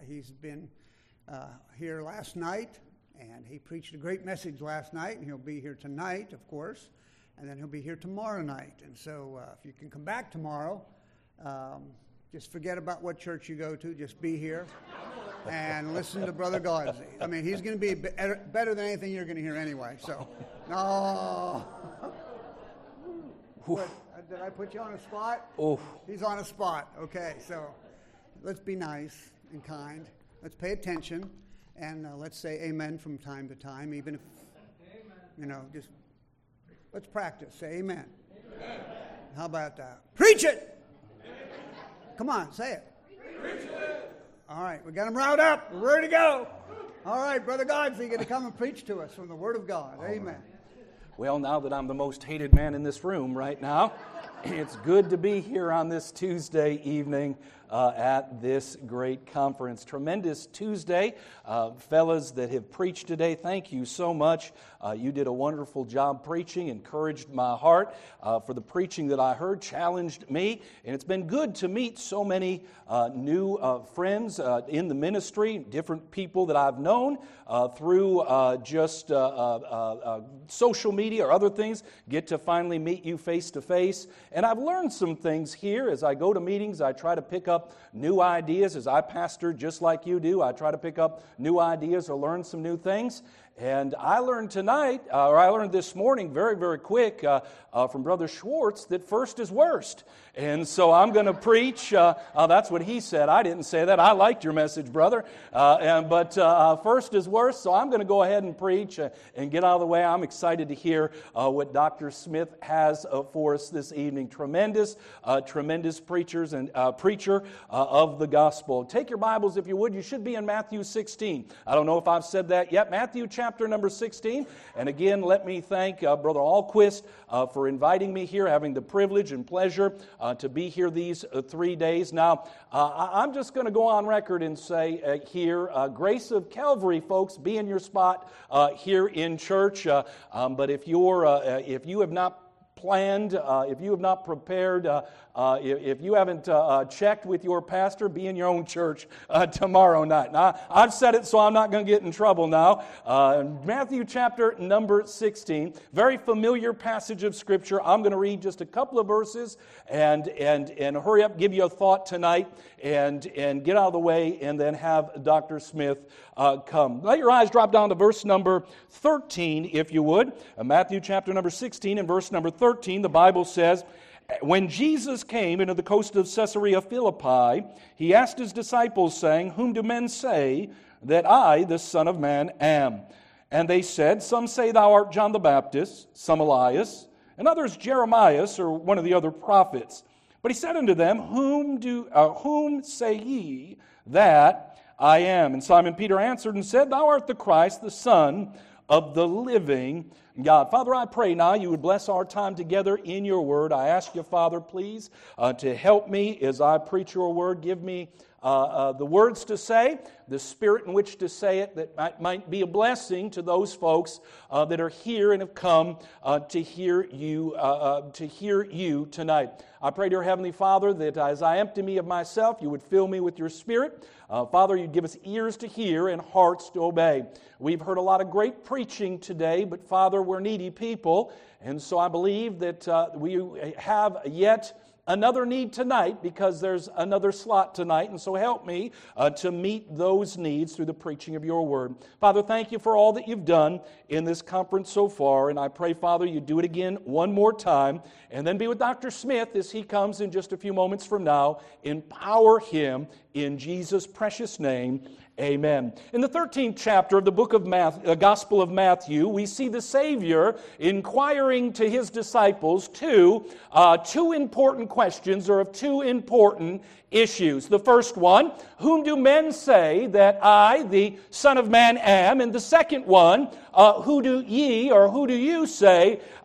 He's been here last night, and he preached a great message last night, and he'll be here tonight, of course, and then he'll be here tomorrow night. And so if you can come back tomorrow, just forget about what church you go to. Just be here and listen to Brother Godzi. I mean, he's going to be better than anything you're going to hear anyway. So, no. What, did I put you on a spot? Oh. He's on a spot. Okay, so let's be nice and kind. Let's pay attention, and let's say amen from time to time, even if, just let's practice. Say amen. Amen. How about that? Preach it! Amen. Come on, say it. Preach it! All right, we got them riled up. We're ready to go. All right, Brother Godfrey, you're going to come and preach to us from the Word of God. Amen. Right. Well, now that I'm the most hated man in this room right now, it's good to be here on this Tuesday evening at this great conference. Tremendous Tuesday. Fellas that have preached today, thank you so much. You did a wonderful job preaching, encouraged my heart for the preaching that I heard, challenged me, and it's been good to meet so many new friends in the ministry, different people that I've known through just social media or other things, get to finally meet you face to face. And I've learned some things here. As I go to meetings, I try to pick up new ideas. As I pastor, just like you do, I try to pick up new ideas or learn some new things. And I learned this morning very, very quick from Brother Schwartz that first is worst. And so I'm going to preach. That's what he said. I didn't say that. I liked your message, brother. But first is worst, so I'm going to go ahead and preach and get out of the way. I'm excited to hear what Dr. Smith has for us this evening. Tremendous preachers and preacher of the gospel. Take your Bibles, if you would. You should be in Matthew 16. I don't know if I've said that yet. Matthew chapter number 16. And again, let me thank Brother Alquist for inviting me here, having the privilege and pleasure to be here these 3 days. Now, I'm just going to go on record and say here, Grace of Calvary, folks, be in your spot here in church. But if you have not planned, if you have not prepared, if you haven't checked with your pastor, be in your own church tomorrow night. Now, I've said it, so I'm not going to get in trouble now. Matthew chapter number 16, very familiar passage of Scripture. I'm going to read just a couple of verses and hurry up, give you a thought tonight, and get out of the way, and then have Dr. Smith come. Let your eyes drop down to verse number 13, if you would. Matthew chapter number 16 and verse number 13, the Bible says, "When Jesus came into the coast of Caesarea Philippi, he asked his disciples, saying, 'Whom do men say that I, the Son of Man, am?' And they said, 'Some say thou art John the Baptist, some Elias, and others Jeremiah, or one of the other prophets.' But he said unto them, 'Whom say ye that I am?' And Simon Peter answered and said, 'Thou art the Christ, the Son of the living God.'" Father, I pray now you would bless our time together in your word. I ask you, Father, please, to help me as I preach your word. Give me the words to say, the spirit in which to say it, that might be a blessing to those folks that are here and have come to hear you tonight. I pray, dear Heavenly Father, that as I empty me of myself, you would fill me with your Spirit. Father, you'd give us ears to hear and hearts to obey. We've heard a lot of great preaching today, but Father, we're needy people, and so I believe that we have yet another need tonight because there's another slot tonight, and so help me to meet those needs through the preaching of your word. Father, thank you for all that you've done in this conference so far, and I pray, Father, you do it again one more time, and then be with Dr. Smith as he comes in just a few moments from now. Empower him in Jesus' precious name. Amen. In the 13th chapter of the book of Gospel of Matthew, we see the Savior inquiring to his disciples two important questions, or of two important issues. The first one, whom do men say that I, the Son of Man, am? And the second one, who do ye, or who do you say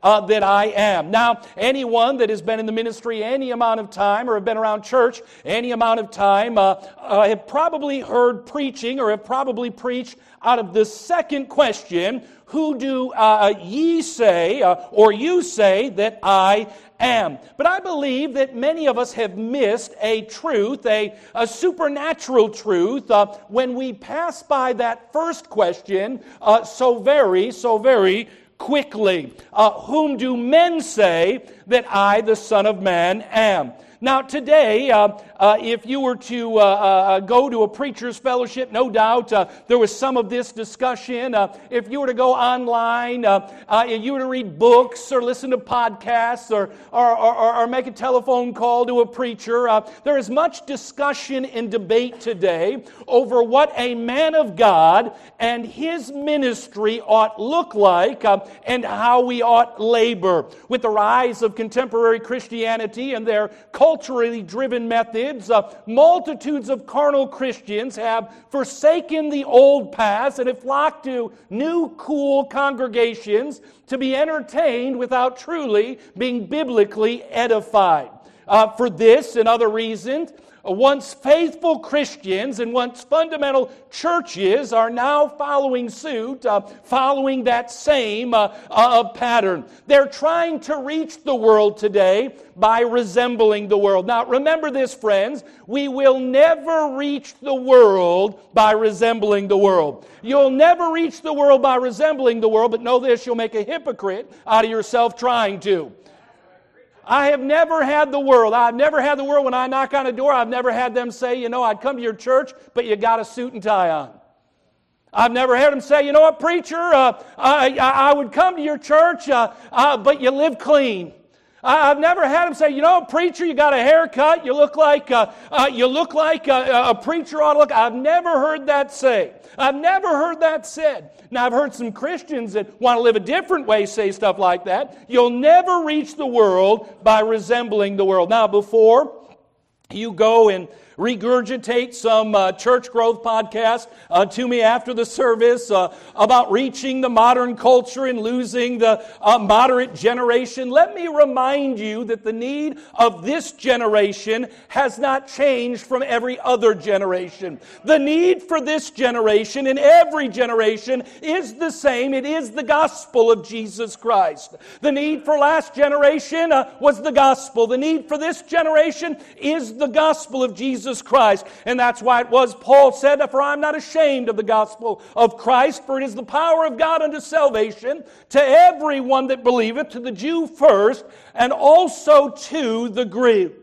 that I am. Now, anyone that has been in the ministry any amount of time or have been around church any amount of time have probably heard preaching or have probably preached out of the second question, who do ye say or you say that I am? But I believe that many of us have missed a truth, a supernatural truth, when we pass by that first question so very quickly. Whom do men say that I, the Son of Man, am? Now today, if you were to go to a preacher's fellowship, no doubt there was some of this discussion. If you were to go online, if you were to read books or listen to podcasts or make a telephone call to a preacher, there is much discussion and debate today over what a man of God and his ministry ought look like and how we ought labor. With the rise of contemporary Christianity and their culturally driven methods, multitudes of carnal Christians have forsaken the old paths and have flocked to new, cool congregations to be entertained without truly being biblically edified. For this and other reasons, once faithful Christians and once fundamental churches are now following suit, following that same pattern. They're trying to reach the world today by resembling the world. Now, remember this, friends. We will never reach the world by resembling the world. You'll never reach the world by resembling the world, but know this, you'll make a hypocrite out of yourself trying to. I have never had the world. I've never had the world when I knock on a door. I've never had them say, I'd come to your church, but you got a suit and tie on. I've never heard them say, what, preacher, I would come to your church, but you live clean. I've never had them say, preacher, you got a haircut. You look like a preacher ought to look. I've never heard that say. I've never heard that said. Now, I've heard some Christians that want to live a different way say stuff like that. You'll never reach the world by resembling the world. Now, before you go and regurgitate some church growth podcast to me after the service about reaching the modern culture and losing the moderate generation, let me remind you that the need of this generation has not changed from every other generation. The need for this generation and every generation is the same. It is the gospel of Jesus Christ. The need for last generation was the gospel. The need for this generation is the gospel of Jesus Christ. And that's why it was Paul said, for I am not ashamed of the gospel of Christ, for it is the power of God unto salvation to everyone that believeth, to the Jew first, and also to the Greek.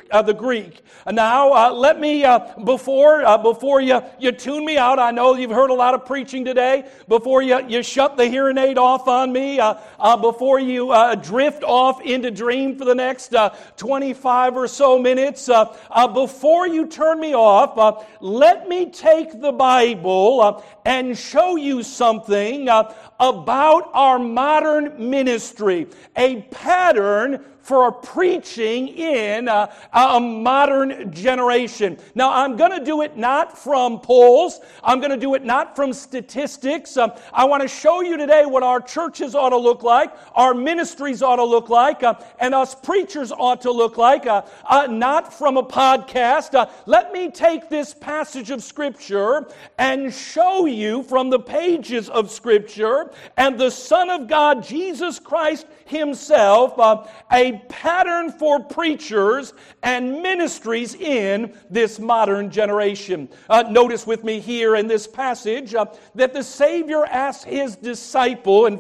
Now, let me, before you tune me out, I know you've heard a lot of preaching today, before you shut the hearing aid off on me, before you drift off into dream for the next 25 or so minutes, before you turn me off, let me take the Bible and show you something about our modern ministry, a pattern for preaching in a modern generation. Now, I'm going to do it not from polls. I'm going to do it not from statistics. I want to show you today what our churches ought to look like, our ministries ought to look like, and us preachers ought to look like, not from a podcast. Let me take this passage of Scripture and show you from the pages of Scripture and the Son of God, Jesus Christ Himself, a pattern for preachers and ministries in this modern generation. Notice with me here in this passage that the Savior asked His disciples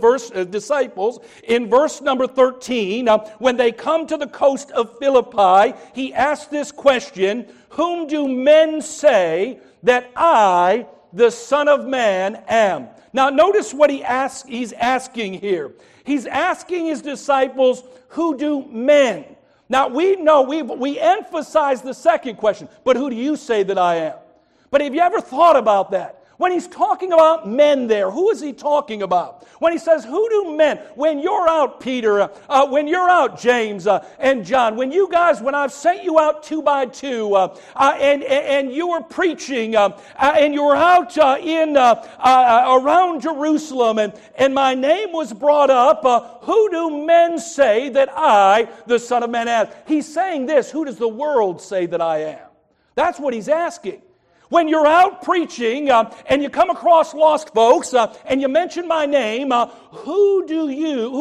in verse number 13, when they come to the coast of Philippi, He asked this question, whom do men say that I, the Son of Man, am? Now notice what he's asking here. He's asking His disciples, who do men? Now we know, we emphasize the second question, but who do you say that I am? But have you ever thought about that? When he's talking about men there, who is he talking about? When he says, who do men, when you're out, Peter, when you're out, James and John, when I've sent you out 2 by 2, and you were preaching, and you were out around Jerusalem, and my name was brought up, who do men say that I, the Son of Man, am? He's saying this, who does the world say that I am? That's what he's asking. When you're out preaching and you come across lost folks and you mention my name, who does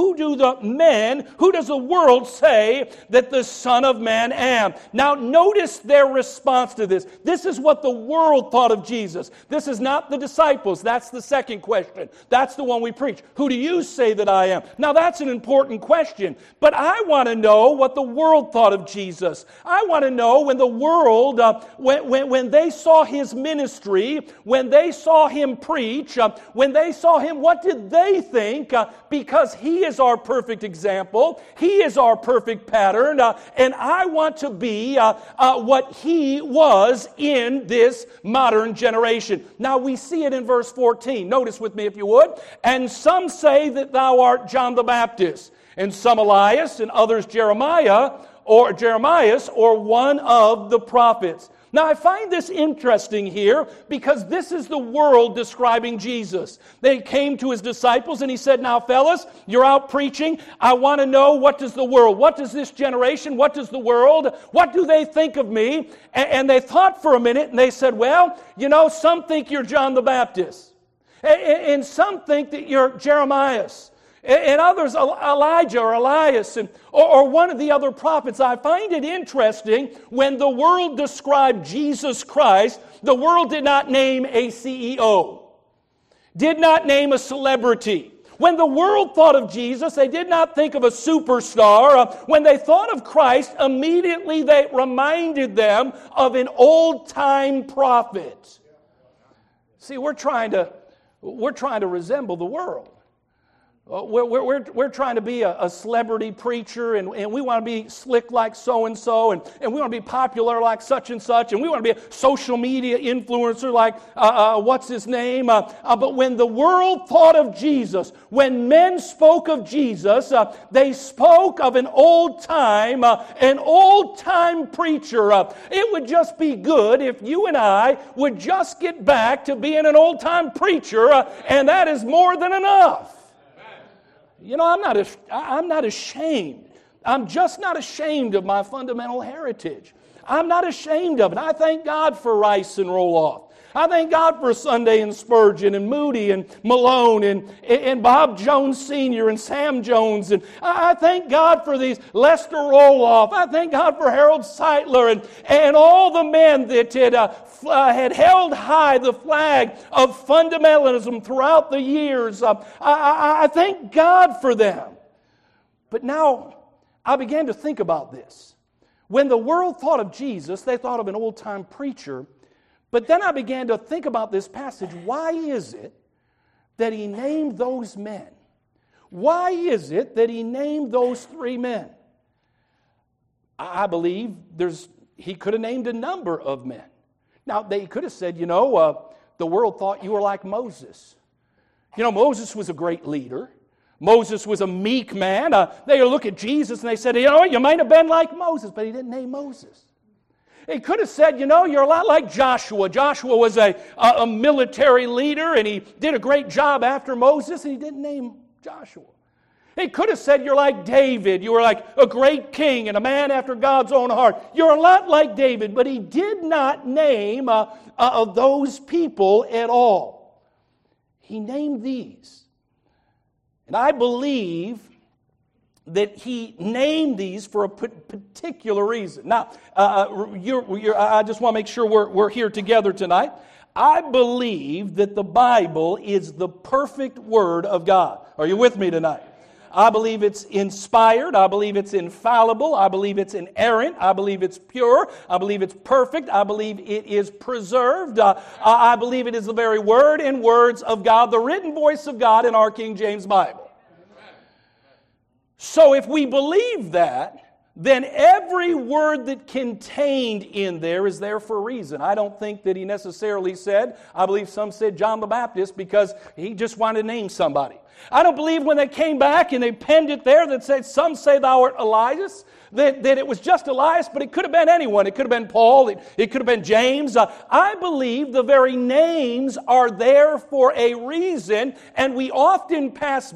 the world say that the Son of Man am? Now notice their response to this. This is what the world thought of Jesus. This is not the disciples. That's the second question. That's the one we preach. Who do you say that I am? Now that's an important question. But I want to know what the world thought of Jesus. I want to know when the world, when they saw his ministry, when they saw him preach, when they saw him, what did they think? Because he is our perfect example. He is our perfect pattern. And I want to be what he was in this modern generation. Now we see it in verse 14. Notice with me if you would. And some say that thou art John the Baptist, and some Elias, and others Jeremias, or one of the prophets. Now, I find this interesting here because this is the world describing Jesus. They came to his disciples and he said, now, fellas, you're out preaching. I want to know, what does the world, what does this generation, what does the world, what do they think of me? And they thought for a minute and they said, well, some think you're John the Baptist. And some think that you're Jeremiah. And others, Elijah or Elias, or one of the other prophets. I find it interesting when the world described Jesus Christ, the world did not name a CEO, did not name a celebrity. When the world thought of Jesus, they did not think of a superstar. When they thought of Christ, immediately they reminded them of an old-time prophet. See, we're trying to resemble the world. We're trying to be a celebrity preacher, and we want to be slick like so-and-so, and we want to be popular like such and such, and we want to be a social media influencer like what's his name. But when the world thought of Jesus, when men spoke of Jesus, they spoke of an old-time preacher. It would just be good if you and I would just get back to being an old-time preacher, and that is more than enough. I'm not ashamed. I'm just not ashamed of my fundamental heritage. I'm not ashamed of it. I thank God for Rice and Roloff. I thank God for Sunday and Spurgeon and Moody and Malone and Bob Jones Sr. and Sam Jones. And I thank God for these Lester Roloff. I thank God for Harold Seidler and all the men that had held high the flag of fundamentalism throughout the years. I thank God for them. But now I began to think about this. When the world thought of Jesus, they thought of an old-time preacher. But then I began to think about this passage. Why is it that he named those men? Why is it that he named those 3 men? I believe he could have named a number of men. Now, they could have said, the world thought you were like Moses. Moses was a great leader. Moses was a meek man. They look at Jesus and they said, you might have been like Moses, but he didn't name Moses. He could have said, you're a lot like Joshua. Joshua was a military leader, and he did a great job after Moses, and he didn't name Joshua. He could have said, you're like David. You were like a great king and a man after God's own heart. You're a lot like David, but he did not name those people at all. He named these. And I believe that he named these for a particular reason. Now, I just want to make sure we're here together tonight. I believe that the Bible is the perfect Word of God. Are you with me tonight? I believe it's inspired. I believe it's infallible. I believe it's inerrant. I believe it's pure. I believe it's perfect. I believe it is preserved. I believe it is the very Word and words of God, the written voice of God in our King James Bible. So if we believe that, then every word that contained in there is there for a reason. I don't think that he necessarily said, I believe some said John the Baptist because he just wanted to name somebody. I don't believe when they came back and they penned it there that said, some say thou art Elias, that it was just Elias, but it could have been anyone. It could have been Paul. It could have been James. I believe the very names are there for a reason, and we often pass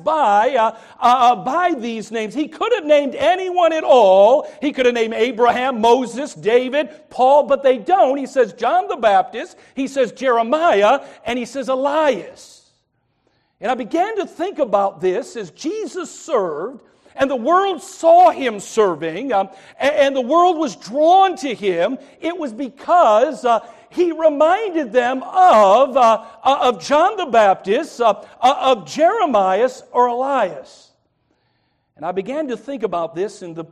by these names. He could have named anyone at all. He could have named Abraham, Moses, David, Paul, but they don't. He says John the Baptist, he says Jeremiah, and he says Elias. And I began to think about this as Jesus served, and the world saw him serving, and the world was drawn to him. It was because he reminded them of John the Baptist, of Jeremiah or Elias. And I began to think about this and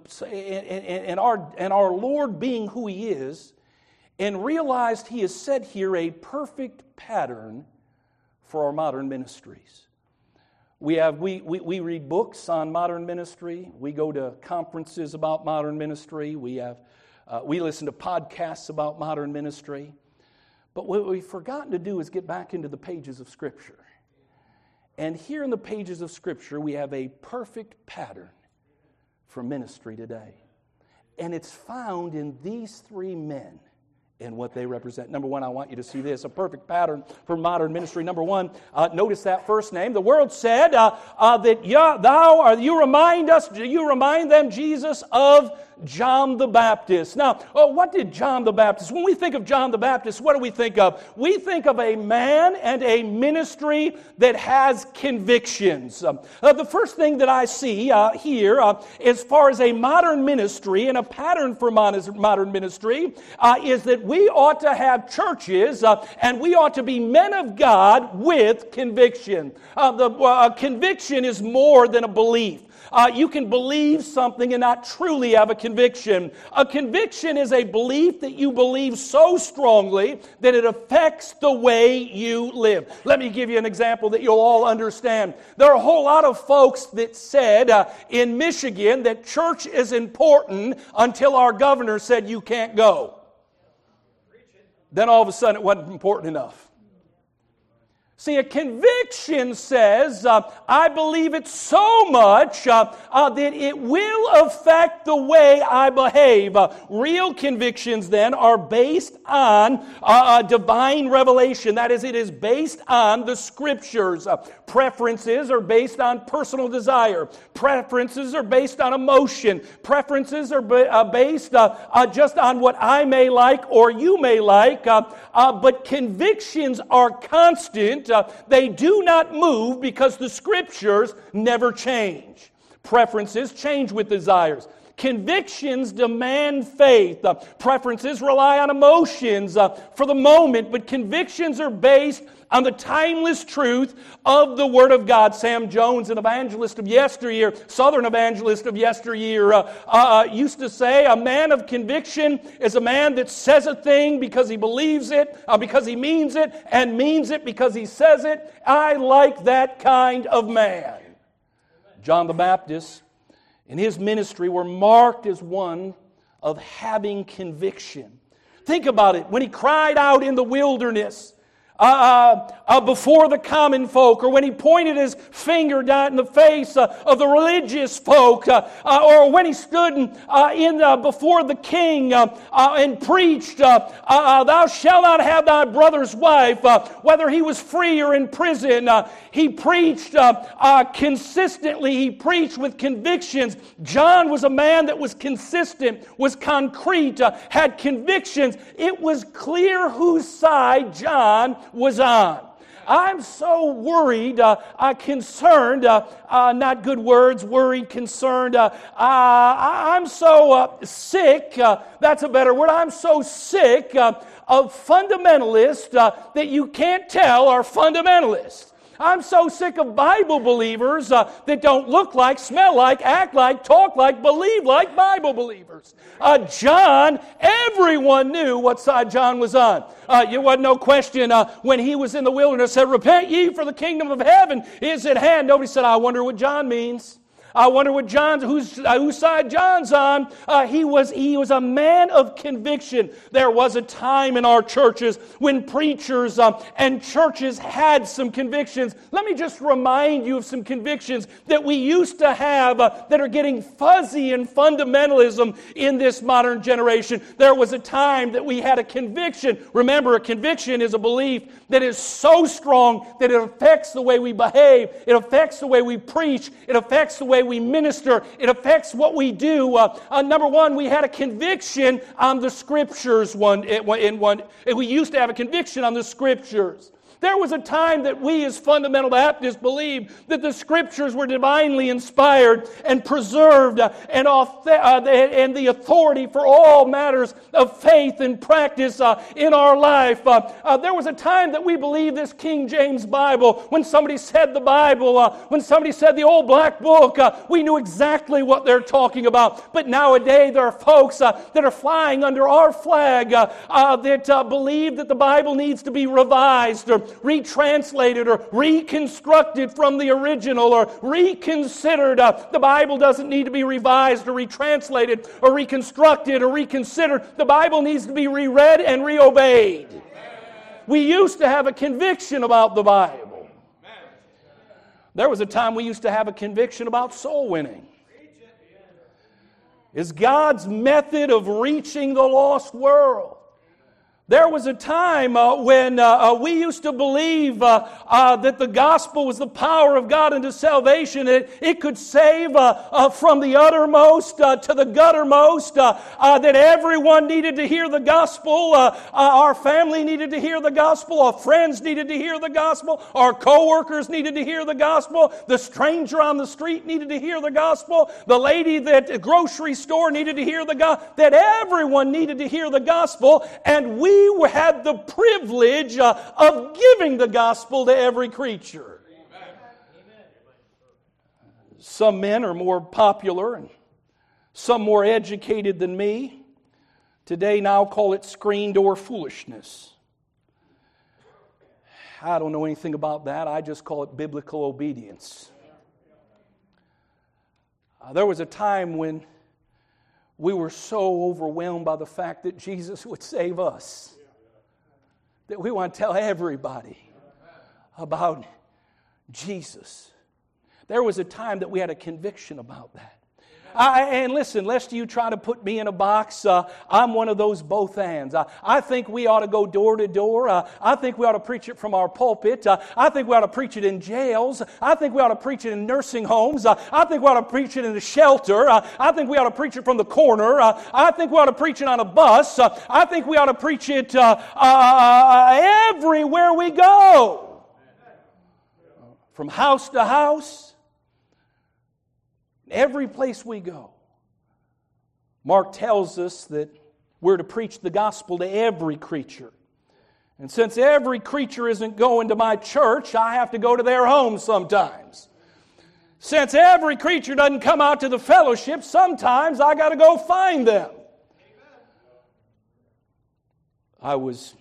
our Lord being who He is, and realized He has set here a perfect pattern for our modern ministries. We read books on modern ministry. We go to conferences about modern ministry. We listen to podcasts about modern ministry. But what we've forgotten to do is get back into the pages of Scripture. And here in the pages of Scripture, we have a perfect pattern for ministry today. And it's found in these three men and what they represent. Number one, I want you to see this, a perfect pattern for modern ministry. Number one, notice that first name. The world said that you remind them, Jesus, of John the Baptist. Now, what did John the Baptist, when we think of John the Baptist, what do we think of? We think of a man and a ministry that has convictions. The first thing that I see here, as far as a modern ministry and a pattern for modern ministry, is that we ought to have churches and we ought to be men of God with conviction. Conviction is more than a belief. You can believe something and not truly have a conviction. A conviction is a belief that you believe so strongly that it affects the way you live. Let me give you an example that you'll all understand. There are a whole lot of folks that said in Michigan that church is important until our governor said you can't go. Then all of a sudden it wasn't important enough. See, a conviction says, I believe it so much that it will affect the way I behave. Real convictions, then, are based on divine revelation. That is, it is based on the Scriptures. Preferences are based on personal desire. Preferences are based on emotion. Preferences are based just on what I may like or you may like. But convictions are constant. They do not move because the Scriptures never change. Preferences change with desires. Convictions demand faith. Preferences rely on emotions for the moment, but convictions are based on the timeless truth of the Word of God. Sam Jones, an evangelist of yesteryear, Southern evangelist of yesteryear, used to say, a man of conviction is a man that says a thing because he believes it, because he means it, and means it because he says it. I like that kind of man. John the Baptist and his ministry were marked as one of having conviction. Think about it. When he cried out in the wilderness, before the common folk, or when he pointed his finger down in the face of the religious folk, or when he stood before the king and preached, thou shalt not have thy brother's wife, whether he was free or in prison. He preached consistently. He preached with convictions. John was a man that was consistent, was concrete, had convictions. It was clear whose side John was on. I'm so worried, concerned, not good words, worried, concerned. I'm so sick, that's a better word. I'm so sick of fundamentalists that you can't tell are fundamentalists. I'm so sick of Bible believers that don't look like, smell like, act like, talk like, believe like Bible believers. John, everyone knew what side John was on. There wasn't no question when he was in the wilderness, said, repent ye for the kingdom of heaven is at hand. Nobody said, I wonder what John means. I wonder what whose side John's on. He was a man of conviction. There was a time in our churches when preachers and churches had some convictions. Let me just remind you of some convictions that we used to have that are getting fuzzy in fundamentalism in this modern generation. There was a time that we had a conviction. Remember, a conviction is a belief that is so strong that it affects the way we behave, it affects the way we preach, it affects the way we minister, it affects what we do. Number one, we had a conviction on the Scriptures. We used to have a conviction on the Scriptures. There was a time that we as fundamental Baptists believed that the Scriptures were divinely inspired and preserved and the authority for all matters of faith and practice in our life. There was a time that we believed this King James Bible. When somebody said the Bible, when somebody said the old black book, we knew exactly what they're talking about. But nowadays there are folks that are flying under our flag that believe that the Bible needs to be revised or retranslated or reconstructed from the original or reconsidered. The Bible doesn't need to be revised or retranslated or reconstructed or reconsidered. The Bible needs to be reread and reobeyed. We used to have a conviction about the Bible. There was a time we used to have a conviction about soul winning. Is God's method of reaching the lost world. There was a time when we used to believe that the gospel was the power of God unto salvation. It could save from the uttermost to the guttermost, that everyone needed to hear the gospel. Our family needed to hear the gospel. Our friends needed to hear the gospel. Our co-workers needed to hear the gospel. The stranger on the street needed to hear the gospel. The lady at the grocery store needed to hear the gospel. That everyone needed to hear the gospel, and we had the privilege of giving the gospel to every creature. Amen. Some men are more popular and some more educated than me. Today now call it screen door foolishness. I don't know anything about that. I just call it biblical obedience. There was a time when we were so overwhelmed by the fact that Jesus would save us that we want to tell everybody about Jesus. There was a time that we had a conviction about that. And listen, lest you try to put me in a box, I'm one of those both ands. I think we ought to go door to door. I think we ought to preach it from our pulpit. I think we ought to preach it in jails. I think we ought to preach it in nursing homes. I think we ought to preach it in a shelter. I think we ought to preach it from the corner. I think we ought to preach it on a bus. I think we ought to preach it everywhere we go. From house to house. Every place we go. Mark tells us that we're to preach the gospel to every creature. And since every creature isn't going to my church, I have to go to their home sometimes. Since every creature doesn't come out to the fellowship, sometimes I got to go find them. I was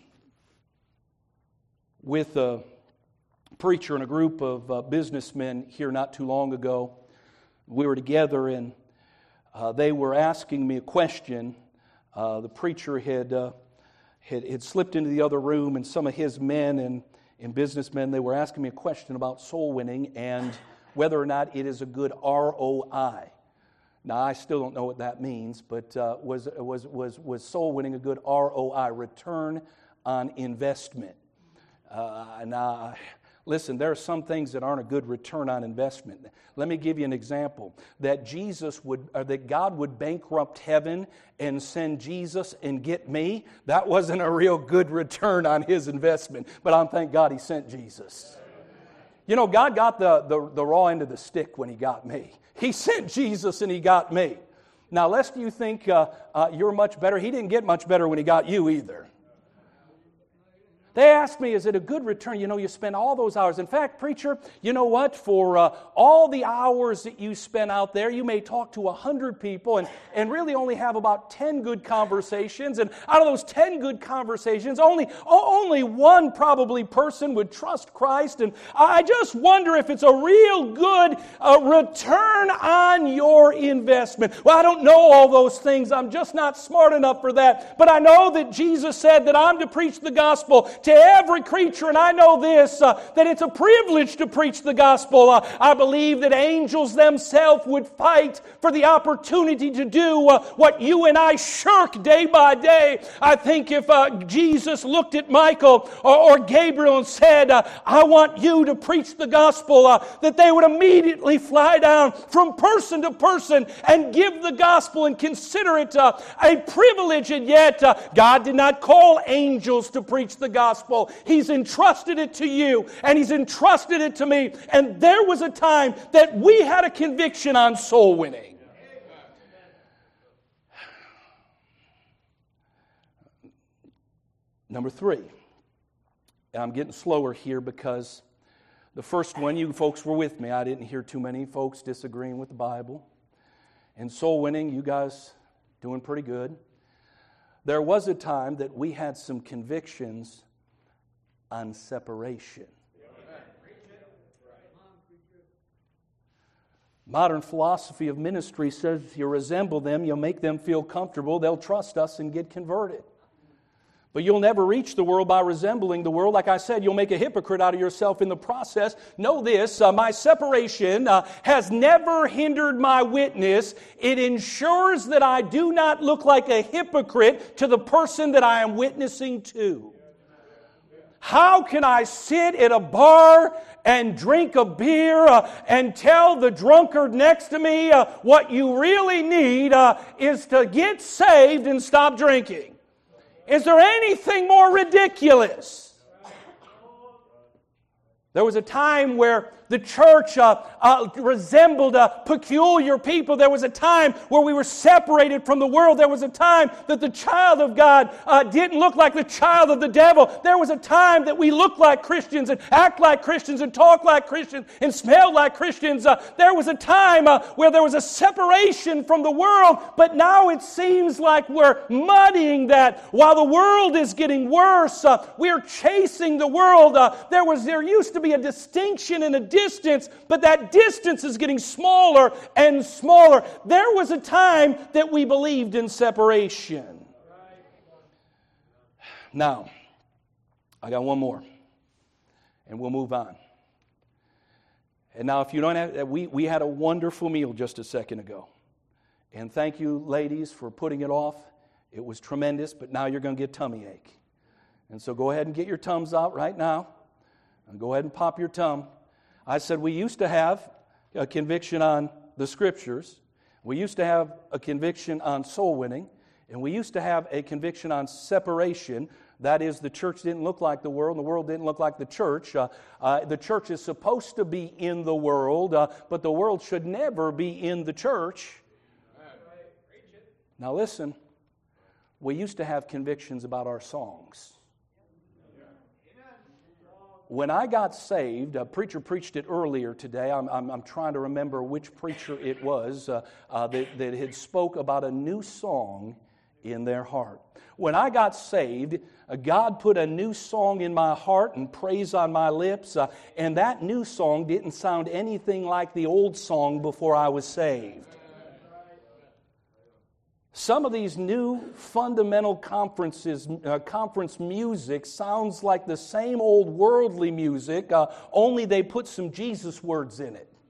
with a preacher and a group of businessmen here not too long ago. We were together and they were asking me a question. The preacher had slipped into the other room, and some of his men and businessmen, they were asking me a question about soul winning and whether or not it is a good ROI. Now, I still don't know what that means, but was soul winning a good ROI, return on investment? Now, listen, there are some things that aren't a good return on investment. Let me give you an example. That God would bankrupt heaven and send Jesus and get me, that wasn't a real good return on His investment. But thank God He sent Jesus. You know, God got the raw end of the stick when He got me. He sent Jesus and He got me. Now, lest you think you're much better, He didn't get much better when He got you either. They asked me, is it a good return? You spend all those hours. In fact, preacher, you know what? For all the hours that you spend out there, you may talk to 100 people and really only have about 10 good conversations. And out of those 10 good conversations, only one probably person would trust Christ. And I just wonder if it's a real good return on your investment. Well, I don't know all those things. I'm just not smart enough for that. But I know that Jesus said that I'm to preach the gospel to every creature, and I know this, that it's a privilege to preach the gospel. I believe that angels themselves would fight for the opportunity to do what you and I shirk day by day. I think if Jesus looked at Michael or Gabriel and said, I want you to preach the gospel, that they would immediately fly down from person to person and give the gospel and consider it a privilege. And yet, God did not call angels to preach the gospel. He's entrusted it to you, and He's entrusted it to me. And there was a time that we had a conviction on soul winning. Number 3, and I'm getting slower here because the first one, you folks were with me. I didn't hear too many folks disagreeing with the Bible. And soul winning, you guys doing pretty good. There was a time that we had some convictions on separation. Modern philosophy of ministry says if you resemble them, you'll make them feel comfortable, they'll trust us and get converted. But you'll never reach the world by resembling the world. Like I said, you'll make a hypocrite out of yourself in the process. Know this, my separation has never hindered my witness. It ensures that I do not look like a hypocrite to the person that I am witnessing to. How can I sit at a bar and drink a beer and tell the drunkard next to me what you really need is to get saved and stop drinking? Is there anything more ridiculous? There was a time where the church resembled peculiar people. There was a time where we were separated from the world. There was a time that the child of God didn't look like the child of the devil. There was a time that we looked like Christians and act like Christians and talk like Christians and smelled like Christians. There was a time where there was a separation from the world, but now it seems like we're muddying that. While the world is getting worse, we're chasing the world. There used to be a distinction and a distance, but that distance is getting smaller and smaller. There was a time that we believed in separation. Now, I got one more, and we'll move on. And now, if you don't have, we had a wonderful meal just a second ago. And thank you, ladies, for putting it off. It was tremendous, but now you're going to get tummy ache. And so go ahead and get your Tums out right now. And go ahead and pop your Tum. I said we used to have a conviction on the Scriptures. We used to have a conviction on soul winning. And we used to have a conviction on separation. That is, the church didn't look like the world, and the world didn't look like the church. The church is supposed to be in the world, but the world should never be in the church. Now listen, we used to have convictions about our songs. When I got saved, a preacher preached it earlier today. I'm trying to remember which preacher it was that had spoke about a new song in their heart. When I got saved, God put a new song in my heart and praise on my lips, and that new song didn't sound anything like the old song before I was saved. Some of these new fundamental conference music sounds like the same old worldly music, only they put some Jesus words in it.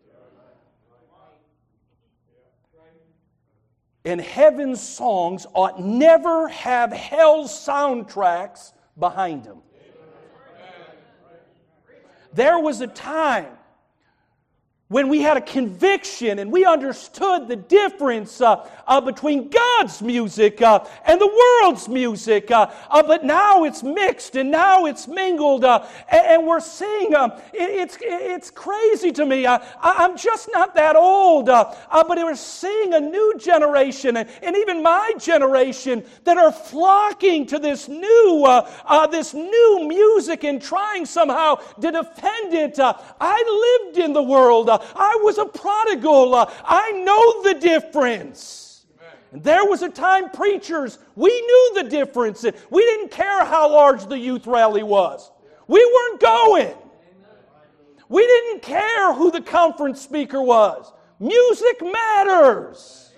And heaven's songs ought never have hell's soundtracks behind them. There was a time when we had a conviction and we understood the difference between God's music and the world's music. But now it's mixed and now it's mingled. And we're seeing, it's crazy to me. I'm just not that old. But we're seeing a new generation and even my generation that are flocking to this new music and trying somehow to defend it. I lived in the world. I was a prodigal. I know the difference. And there was a time preachers, we knew the difference. We didn't care how large the youth rally was. We weren't going. We didn't care who the conference speaker was. Music matters.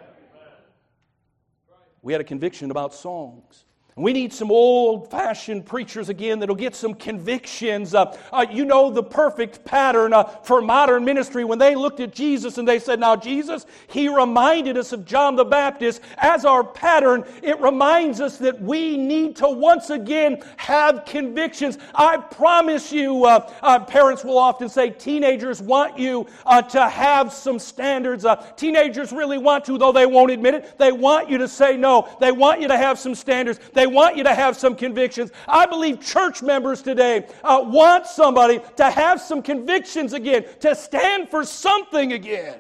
We had a conviction about songs. We need some old-fashioned preachers again that'll get some convictions. You know the perfect pattern for modern ministry when they looked at Jesus and they said, now Jesus, He reminded us of John the Baptist as our pattern. It reminds us that we need to once again have convictions. I promise you, parents will often say teenagers want you to have some standards. Teenagers really want to, though they won't admit it. They want you to say no. They want you to have some standards. They want you to have some convictions. I believe church members today want somebody to have some convictions again, to stand for something again.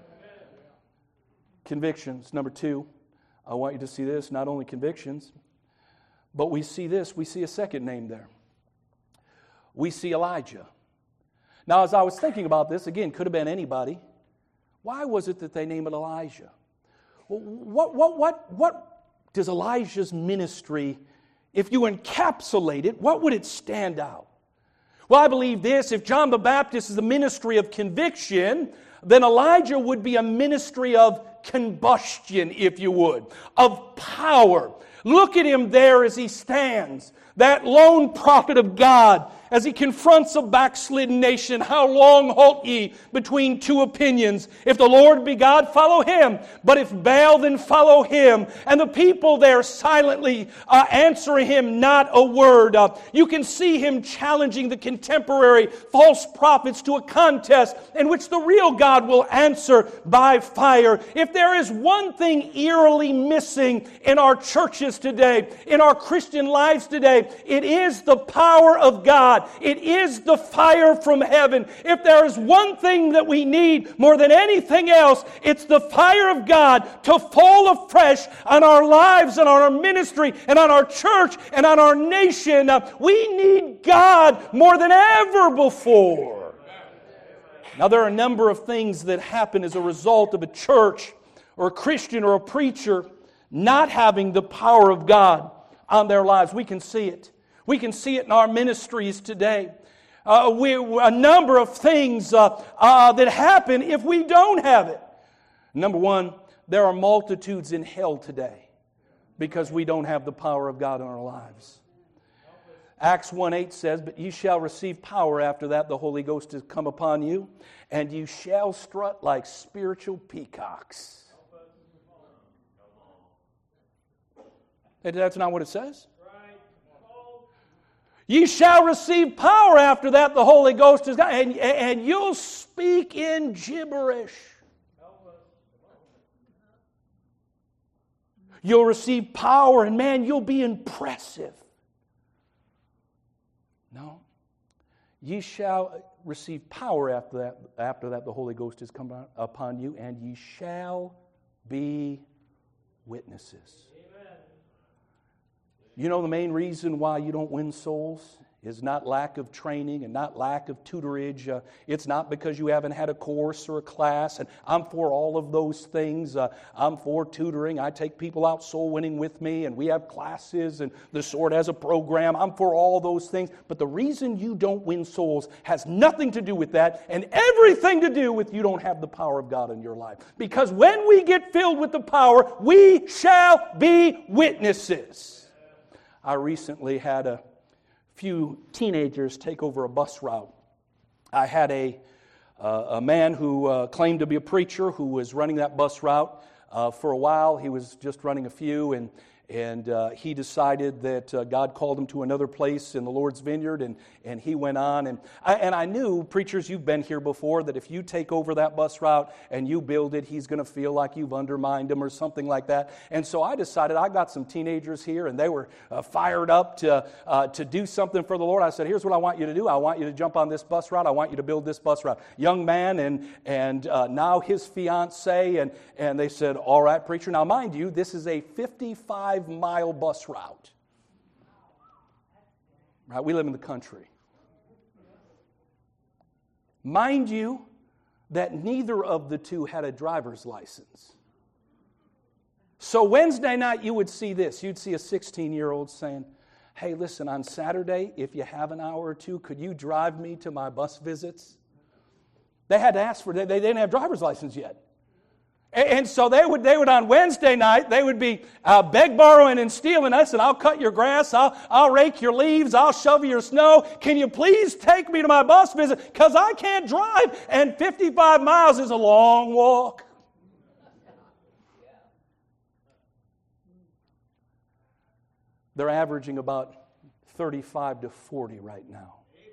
Convictions. Number 2, I want you to see this, not only convictions, but we see this, we see a second name there. We see Elijah. Now, as I was thinking about this, again, could have been anybody. Why was it that they named it Elijah? What does Elijah's ministry, if you encapsulate it, what would it stand out? Well, I believe this. If John the Baptist is a ministry of conviction, then Elijah would be a ministry of combustion, if you would, of power. Look at him there as he stands, that lone prophet of God, as he confronts a backslidden nation. How long halt ye between two opinions? If the Lord be God, follow Him. But if Baal, then follow him. And the people there silently answering him not a word. You can see him challenging the contemporary false prophets to a contest in which the real God will answer by fire. If there is one thing eerily missing in our churches today, in our Christian lives today, it is the power of God. It is the fire from heaven. If there is one thing that we need more than anything else, it's the fire of God to fall afresh on our lives and on our ministry and on our church and on our nation. We need God more than ever before. Now, there are a number of things that happen as a result of a church or a Christian or a preacher not having the power of God on their lives. We can see it. We can see it in our ministries today. A number of things that happen if we don't have it. Number one, there are multitudes in hell today because we don't have the power of God in our lives. Acts 1:8 says, "But ye shall receive power after that the Holy Ghost has come upon you, and you shall strut like spiritual peacocks." That's not what it says. Ye shall receive power after that the Holy Ghost has got, and you'll speak in gibberish. You'll receive power, and man, you'll be impressive. No. Ye shall receive power after that the Holy Ghost has come upon you, and ye shall be witnesses. You know the main reason why you don't win souls is not lack of training and not lack of tutorage. It's not because you haven't had a course or a class. And I'm for all of those things. I'm for tutoring. I take people out soul winning with me, and we have classes, and the Sword has a program. I'm for all those things. But the reason you don't win souls has nothing to do with that and everything to do with you don't have the power of God in your life. Because when we get filled with the power, we shall be witnesses. I recently had a few teenagers take over a bus route. I had a man who claimed to be a preacher who was running that bus route for a while. He was just running a few, And he decided that God called him to another place in the Lord's vineyard, and he went on. And I knew, preachers, you've been here before, that if you take over that bus route and you build it, he's going to feel like you've undermined him or something like that. And so I decided, I got some teenagers here, and they were fired up to do something for the Lord. I said, here's what I want you to do. I want you to jump on this bus route. I want you to build this bus route. Young man and now his fiancée, and they said, all right, preacher. Now, mind you, this is a 55-mile bus route. Right? We live in the country. Mind you, that neither of the two had a driver's license. So Wednesday night, you would see this. You'd see a 16-year-old saying, hey, listen, on Saturday, if you have an hour or two, could you drive me to my bus visits? They had to ask for it. They didn't have driver's license yet. And so they would on Wednesday night, they would be beg, borrowing, and stealing us, and I'll cut your grass, I'll rake your leaves, I'll shovel your snow. Can you please take me to my bus visit? Because I can't drive, and 55 miles is a long walk. They're averaging about 35 to 40 right now.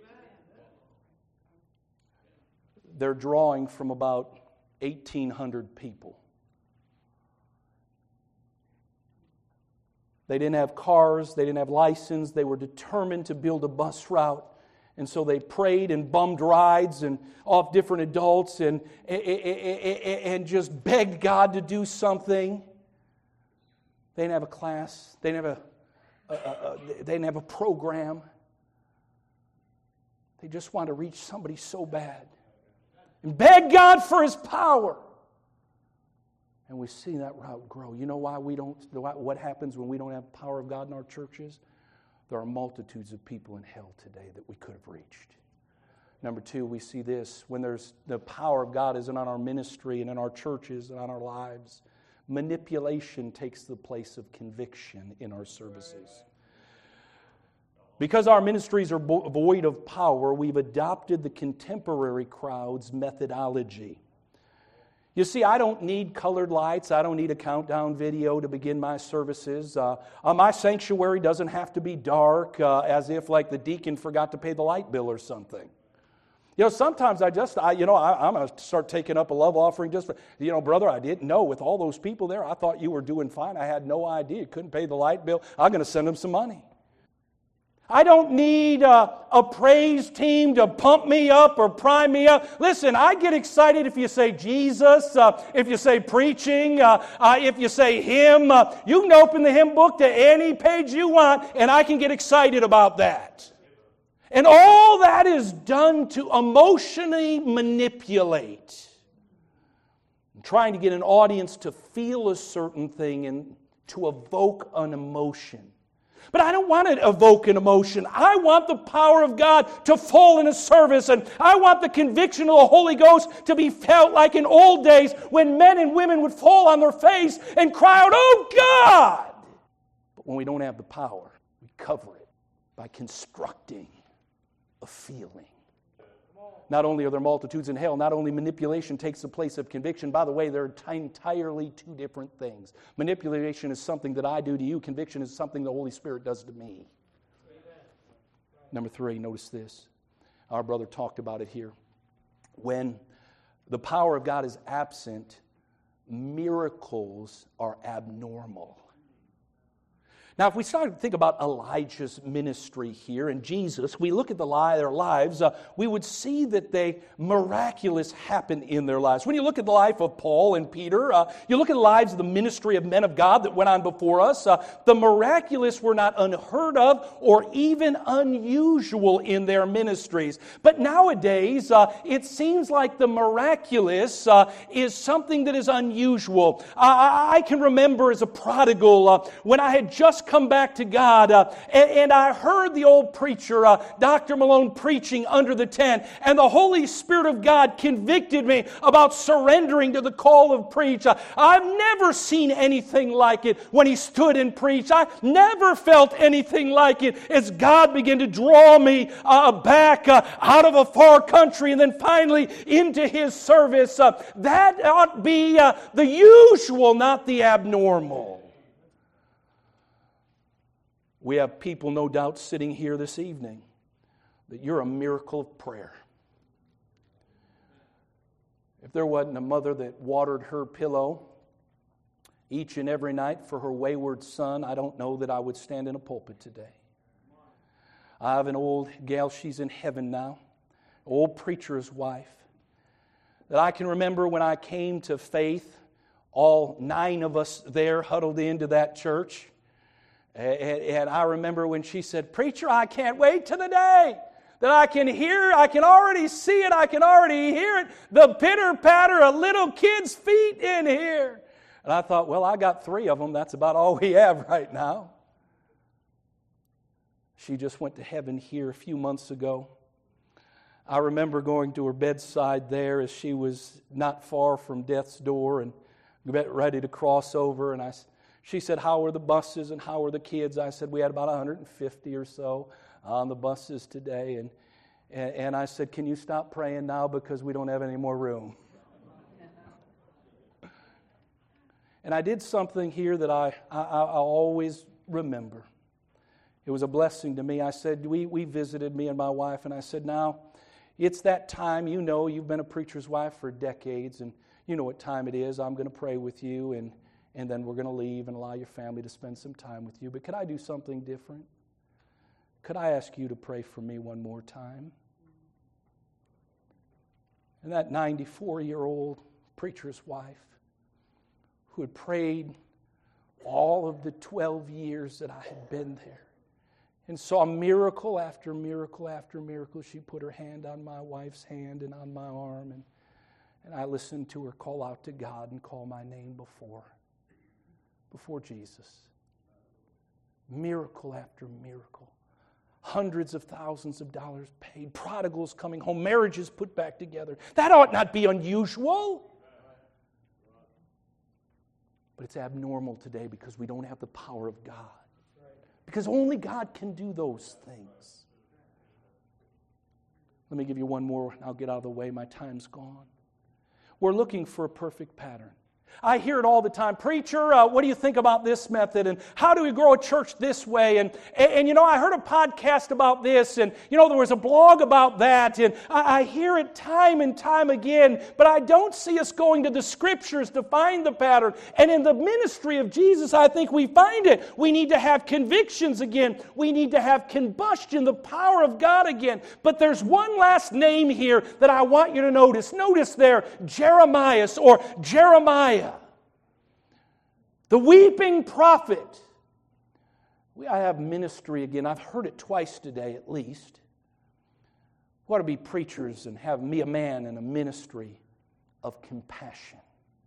They're drawing from about 1,800 people. They didn't have cars, they didn't have license, they were determined to build a bus route. And so they prayed and bummed rides and off different adults and just begged God to do something. They didn't have a class, they didn't have a program. They just wanted to reach somebody so bad. And beg God for His power. And we see that route grow. You know why we don't? What happens when we don't have the power of God in our churches? There are multitudes of people in hell today that we could have reached. Number two, we see this. When there's the power of God isn't on our ministry and in our churches and on our lives, manipulation takes the place of conviction in our services. Because our ministries are void of power, we've adopted the contemporary crowd's methodology. You see, I don't need colored lights. I don't need a countdown video to begin my services. My sanctuary doesn't have to be dark, as if like the deacon forgot to pay the light bill or something. You know, sometimes I'm going to start taking up a love offering just for, brother, I didn't know with all those people there. I thought you were doing fine. I had no idea. You couldn't pay the light bill. I'm going to send them some money. I don't need a praise team to pump me up or prime me up. Listen, I get excited if you say Jesus, if you say preaching, if you say hymn. You can open the hymn book to any page you want, and I can get excited about that. And all that is done to emotionally manipulate. I'm trying to get an audience to feel a certain thing and to evoke an emotion. But I don't want to evoke an emotion. I want the power of God to fall in a service, and I want the conviction of the Holy Ghost to be felt like in old days when men and women would fall on their face and cry out, "Oh God!" But when we don't have the power, we cover it by constructing a feeling. Not only are there multitudes in hell, not only manipulation takes the place of conviction. By the way, they're entirely two different things. Manipulation is something that I do to you. Conviction is something the Holy Spirit does to me. Amen. Number three, notice this. Our brother talked about it here. When the power of God is absent, miracles are abnormal. Now, if we start to think about Elijah's ministry here and Jesus, we look at their lives, we would see that they miraculous happen in their lives. When you look at the life of Paul and Peter, you look at the lives of the ministry of men of God that went on before us, the miraculous were not unheard of or even unusual in their ministries. But nowadays, it seems like the miraculous is something that is unusual. I can remember as a prodigal when I had just come back to God, and I heard the old preacher, Dr. Malone, preaching under the tent, and the Holy Spirit of God convicted me about surrendering to the call of preach. I've never seen anything like it when he stood and preached. I never felt anything like it as God began to draw me back out of a far country and then finally into His service. That ought to be the usual, not the abnormal. We have people, no doubt, sitting here this evening that you're a miracle of prayer. If there wasn't a mother that watered her pillow each and every night for her wayward son, I don't know that I would stand in a pulpit today. I have an old gal, she's in heaven now, old preacher's wife, that I can remember when I came to faith, all 9 of us there huddled into that church. And I remember when she said, "Preacher, I can't wait to the day that I can already see it, I can already hear it, the pitter-patter of little kids' feet in here." And I thought, well, I got 3 of them, that's about all we have right now. She just went to heaven here a few months ago. I remember going to her bedside there as she was not far from death's door and ready to cross over. And she said, "How are the buses and how are the kids?" I said, "We had about 150 or so on the buses today." And I said, "Can you stop praying now because we don't have any more room?" And I did something here that I always remember. It was a blessing to me. I said, we visited, me and my wife, and I said, "Now, it's that time. You know, you've been a preacher's wife for decades, and you know what time it is. I'm going to pray with you, and then we're going to leave and allow your family to spend some time with you. But could I do something different? Could I ask you to pray for me one more time?" And that 94-year-old preacher's wife, who had prayed all of the 12 years that I had been there, and saw miracle after miracle after miracle, she put her hand on my wife's hand and on my arm, and I listened to her call out to God and call my name before Jesus. Miracle after miracle. Hundreds of thousands of dollars paid. Prodigals coming home. Marriages put back together. That ought not be unusual. But it's abnormal today because we don't have the power of God. Because only God can do those things. Let me give you one more and I'll get out of the way. My time's gone. We're looking for a perfect pattern. I hear it all the time. "Preacher, what do you think about this method? And how do we grow a church this way? And you know, I heard a podcast about this. And, you know, there was a blog about that. And I hear it time and time again. But I don't see us going to the Scriptures to find the pattern. And in the ministry of Jesus, I think we find it. We need to have convictions again. We need to have combustion, the power of God again. But there's one last name here that I want you to notice. Notice there, Jeremias or Jeremiah. The weeping prophet. I have ministry again. I've heard it twice today at least. We ought to be preachers and have me a man in a ministry of compassion.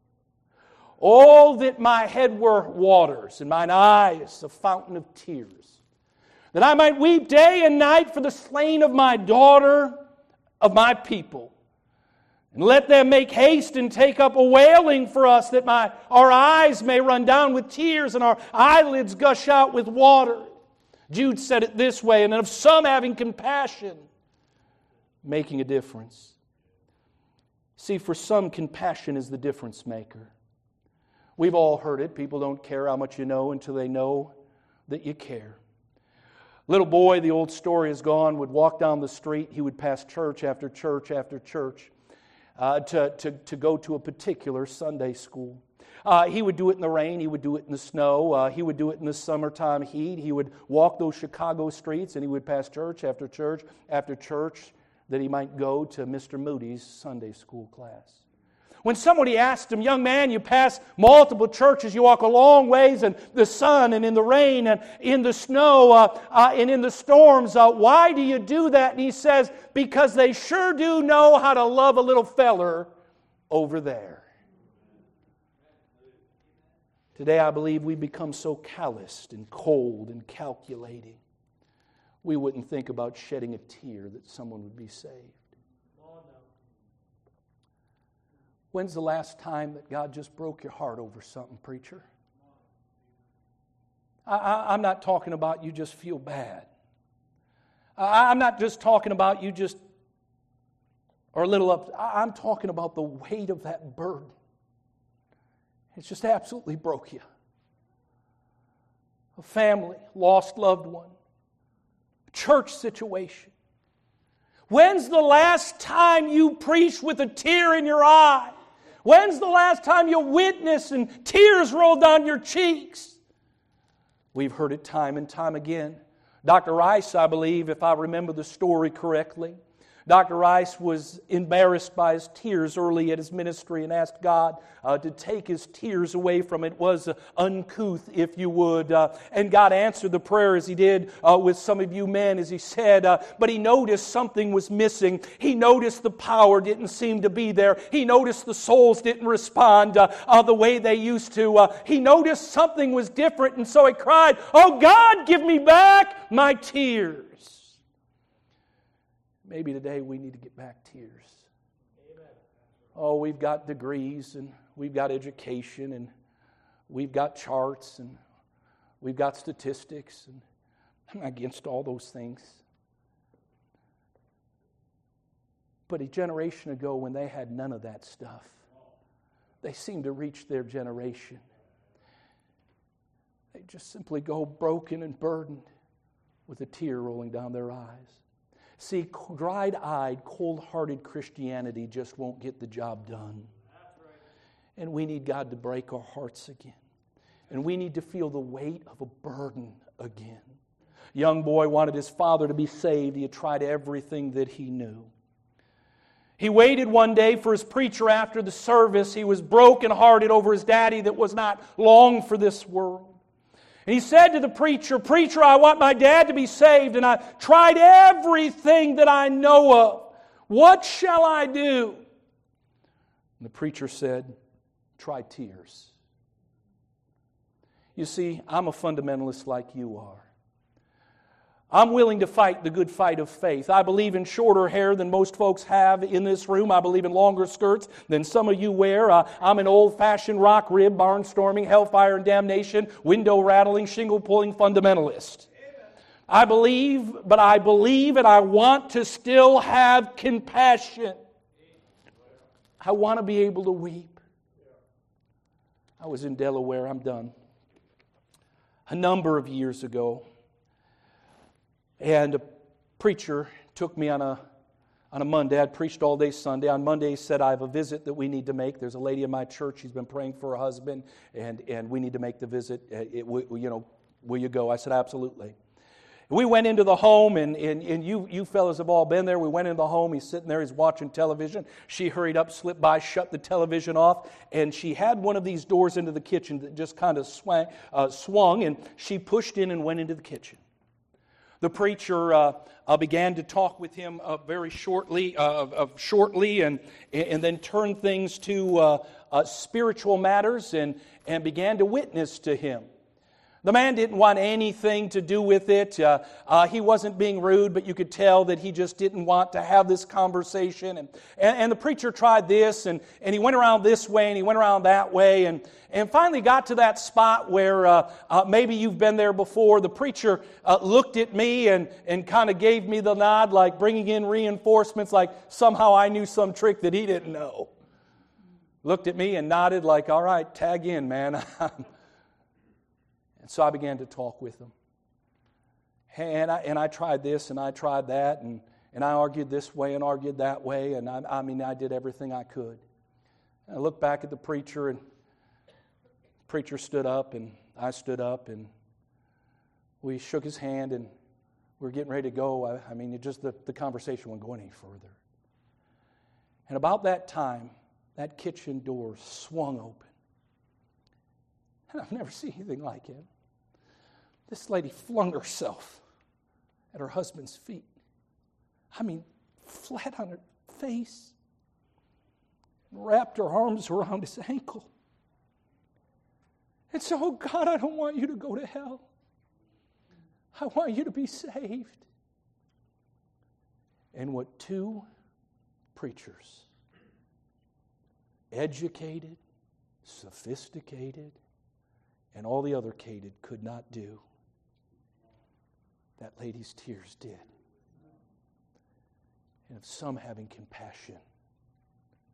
"Oh, that my head were waters and mine eyes a fountain of tears, that I might weep day and night for the slain of my daughter, of my people. And let them make haste and take up a wailing for us, that our eyes may run down with tears and our eyelids gush out with water." Jude said it this way, "And of some having compassion, making a difference." See, for some, compassion is the difference maker. We've all heard it. People don't care how much you know until they know that you care. Little boy, the old story is gone, would walk down the street. He would pass church after church after church. To go to a particular Sunday school. He would do it in the rain. He would do it in the snow. He would do it in the summertime heat. He would walk those Chicago streets and he would pass church after church after church that he might go to Mr. Moody's Sunday school class. When somebody asked him, "Young man, you pass multiple churches, you walk a long ways in the sun and in the rain and in the snow and in the storms. Why do you do that?" And he says, "Because they sure do know how to love a little feller over there." Today I believe we become so calloused and cold and calculating, we wouldn't think about shedding a tear that someone would be saved. When's the last time that God just broke your heart over something, preacher? I'm not talking about you just feel bad. I'm not just talking about you just are a little up. I'm talking about the weight of that burden. It's just absolutely broke you. a family, lost loved one, a church situation. When's the last time you preached with a tear in your eye? When's the last time you witnessed and tears rolled down your cheeks? We've heard it time and time again. Dr. Rice, I believe, if I remember the story correctly, Dr. Rice was embarrassed by his tears early at his ministry and asked God to take his tears away from it. It was uncouth, if you would. And God answered the prayer as He did with some of you men, as He said, but He noticed something was missing. He noticed the power didn't seem to be there. He noticed the souls didn't respond the way they used to. He noticed something was different, and so he cried, "Oh God, give me back my tears." Maybe today we need to get back tears. Amen. Oh, we've got degrees, and we've got education, and we've got charts, and we've got statistics, and I'm not against all those things. But a generation ago, when they had none of that stuff, they seemed to reach their generation. They just simply go broken and burdened with a tear rolling down their eyes. See, dried-eyed, cold-hearted Christianity just won't get the job done. And we need God to break our hearts again. And we need to feel the weight of a burden again. A young boy wanted his father to be saved. He had tried everything that he knew. He waited one day for his preacher after the service. He was broken-hearted over his daddy that was not long for this world. And he said to the preacher, "Preacher, I want my dad to be saved, and I've tried everything that I know of. What shall I do?" And the preacher said, "Try tears." You see, I'm a fundamentalist like you are. I'm willing to fight the good fight of faith. I believe in shorter hair than most folks have in this room. I believe in longer skirts than some of you wear. I'm an old-fashioned rock rib, barnstorming, hellfire and damnation, window rattling, shingle pulling fundamentalist. I believe and I want to still have compassion. I want to be able to weep. I was in Delaware, I'm done, a number of years ago. And a preacher took me on a Monday. I'd preached all day Sunday. On Monday he said, "I have a visit that we need to make. There's a lady in my church. She's been praying for her husband, and we need to make the visit. Will you go?" I said, "Absolutely." We went into the home, and you fellas have all been there. We went into the home. He's sitting there. He's watching television. She hurried up, slipped by, shut the television off, and she had one of these doors into the kitchen that just kind of swung, and she pushed in and went into the kitchen. The preacher began to talk with him very shortly, and then turned things to spiritual matters and began to witness to him. The man didn't want anything to do with it. He wasn't being rude, but you could tell that he just didn't want to have this conversation. And the preacher tried this, and he went around this way, and he went around that way, and finally got to that spot where maybe you've been there before. The preacher looked at me and kind of gave me the nod, like bringing in reinforcements, like somehow I knew some trick that he didn't know. Looked at me and nodded like, "All right, tag in, man." So I began to talk with him. And I tried this and I tried that, and I argued this way and argued that way, and I did everything I could. And I looked back at the preacher, and the preacher stood up, and I stood up, and we shook his hand, and we were getting ready to go. The conversation wasn't going any further. And about that time, that kitchen door swung open. And I've never seen anything like it. This lady flung herself at her husband's feet. Flat on her face. Wrapped her arms around his ankle. And said, "Oh God, I don't want you to go to hell. I want you to be saved." And what two preachers, educated, sophisticated, and all the other cated, could not do, that lady's tears did. And of some having compassion,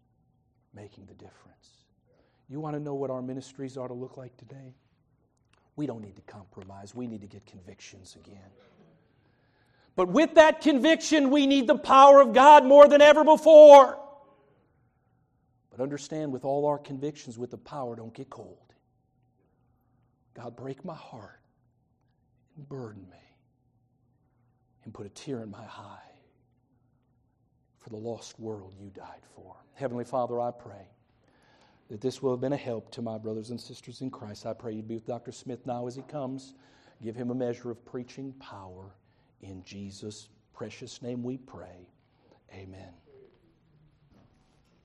making the difference. You want to know what our ministries ought to look like today? We don't need to compromise. We need to get convictions again. But with that conviction, we need the power of God more than ever before. But understand, with all our convictions, with the power, don't get cold. God, break my heart and burden me and put a tear in my eye for the lost world you died for. Heavenly Father, I pray that this will have been a help to my brothers and sisters in Christ. I pray you'd be with Dr. Smith now as he comes. Give him a measure of preaching power. In Jesus' precious name we pray. Amen.